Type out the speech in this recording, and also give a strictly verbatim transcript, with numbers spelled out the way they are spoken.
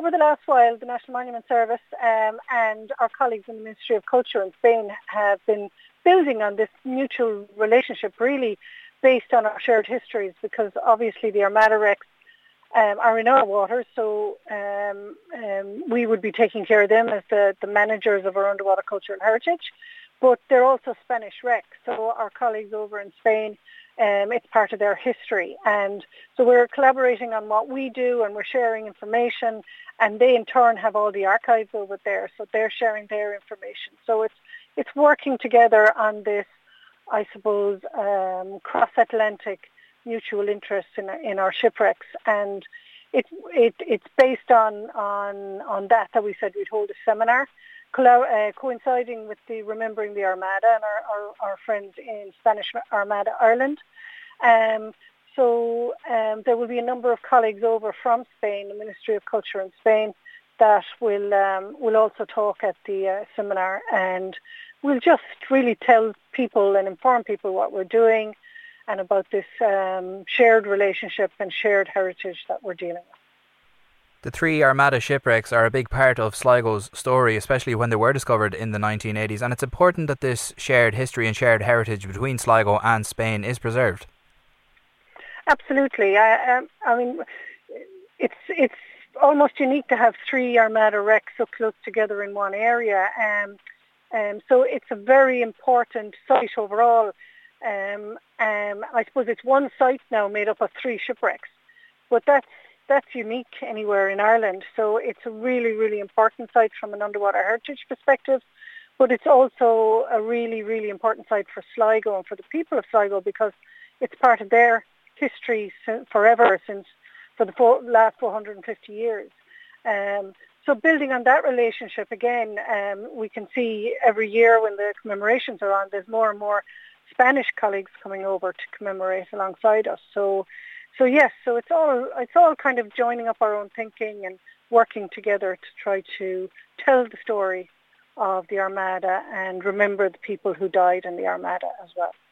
over the last while, the National Monument Service um, and our colleagues in the Ministry of Culture in Spain have been building on this mutual relationship, really based on our shared histories, because obviously the Armada wrecks um, are in our waters, so um, um, we would be taking care of them as the, the managers of our underwater culture and heritage. But they're also Spanish wrecks, so our colleagues over in Spain, um, it's part of their history. And so we're collaborating on what we do, and we're sharing information, and they in turn have all the archives over there, so they're sharing their information. So it's it's working together on this, I suppose, um, cross-Atlantic mutual interest in, in our shipwrecks. And it, it, it's based on, on, on that that we said we'd hold a seminar, Uh, coinciding with the Remembering the Armada and our, our, our friends in Spanish Armada Ireland. Um, so um, there will be a number of colleagues over from Spain, the Ministry of Culture in Spain, that will um, will also talk at the uh, seminar, and we'll just really tell people and inform people what we're doing and about this um, shared relationship and shared heritage that we're dealing with. The three Armada shipwrecks are a big part of Sligo's story, especially when they were discovered in the nineteen eighties, and it's important that this shared history and shared heritage between Sligo and Spain is preserved. Absolutely. I, um, I mean, it's it's almost unique to have three Armada wrecks so close together in one area. Um, um, so it's a very important site overall. Um, um, I suppose it's one site now made up of three shipwrecks, but that's That's unique anywhere in Ireland. So it's a really, really important site from an underwater heritage perspective, but it's also a really, really important site for Sligo and for the people of Sligo, because it's part of their history forever, since for the four, last four hundred fifty years. Um, so building on that relationship, again, um, we can see every year when the commemorations are on, there's more and more Spanish colleagues coming over to commemorate alongside us. So So yes, so it's all it's all kind of joining up our own thinking and working together to try to tell the story of the Armada and remember the people who died in the Armada as well.